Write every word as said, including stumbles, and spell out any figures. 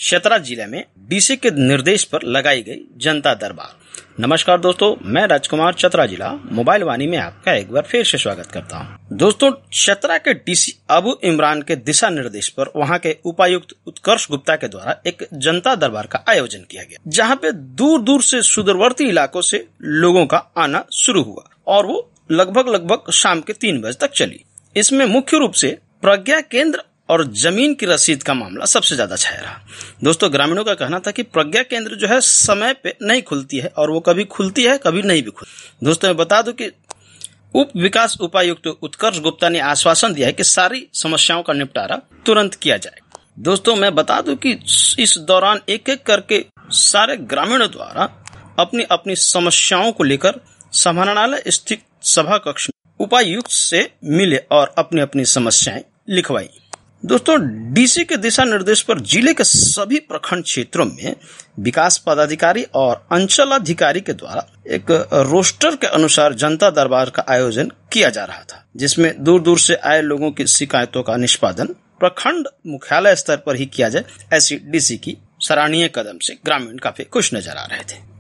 चतरा जिले में डीसी के निर्देश पर लगाई गई जनता दरबार। नमस्कार दोस्तों, मैं राजकुमार चतरा जिला मोबाइल वाणी में आपका एक बार फिर से स्वागत करता हूं। दोस्तों, चतरा के डीसी अबू इमरान के दिशा निर्देश पर वहां के उपायुक्त उत्कर्ष गुप्ता के द्वारा एक जनता दरबार का आयोजन किया गया, जहां पे दूर दूर से सुदूरवर्ती इलाकों से लोगों का आना शुरू हुआ और वो लगभग लगभग शाम के तीन बजे तक चली। इसमें मुख्य रूप से प्रज्ञा केंद्र और जमीन की रसीद का मामला सबसे ज्यादा छाया रहा। दोस्तों, ग्रामीणों का कहना था कि प्रज्ञा केंद्र जो है समय पे नहीं खुलती है और वो कभी खुलती है कभी नहीं भी खुलती। दोस्तों, मैं बता दूं कि उप विकास उपायुक्त उत्कर्ष गुप्ता ने आश्वासन दिया है कि सारी समस्याओं का निपटारा तुरंत किया जाएगा। दोस्तों, मैं बता दूं कि इस दौरान एक एक करके सारे ग्रामीणों द्वारा अपनी अपनी समस्याओं को लेकर समाहरणालय स्थित सभा कक्ष में उपायुक्त से मिले और अपनी अपनी समस्याएं लिखवाई। दोस्तों, डीसी के दिशा निर्देश पर जिले के सभी प्रखंड क्षेत्रों में विकास पदाधिकारी और अंचल अधिकारी के द्वारा एक रोस्टर के अनुसार जनता दरबार का आयोजन किया जा रहा था, जिसमें दूर दूर से आए लोगों की शिकायतों का निष्पादन प्रखंड मुख्यालय स्तर पर ही किया जाए, ऐसी डीसी की सराहनीय कदम से ग्रामीण काफी खुश नजर आ रहे थे।